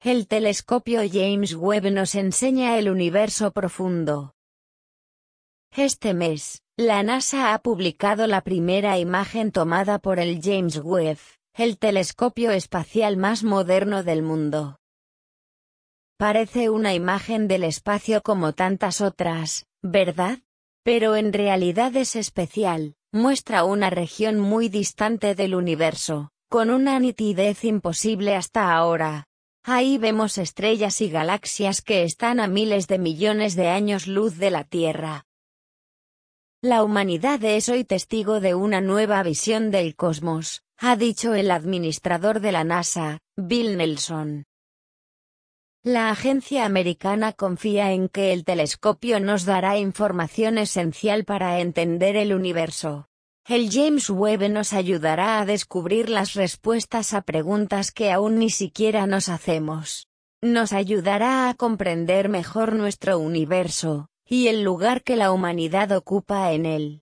El telescopio James Webb nos enseña el universo profundo. Este mes, la NASA ha publicado la primera imagen tomada por el James Webb, el telescopio espacial más moderno del mundo. Parece una imagen del espacio como tantas otras, ¿verdad? Pero en realidad es especial, muestra una región muy distante del universo, con una nitidez imposible hasta ahora. Ahí vemos estrellas y galaxias que están a miles de millones de años luz de la Tierra. La humanidad es hoy testigo de una nueva visión del cosmos, ha dicho el administrador de la NASA, Bill Nelson. La agencia americana confía en que el telescopio nos dará información esencial para entender el universo. El James Webb nos ayudará a descubrir las respuestas a preguntas que aún ni siquiera nos hacemos. Nos ayudará a comprender mejor nuestro universo, y el lugar que la humanidad ocupa en él.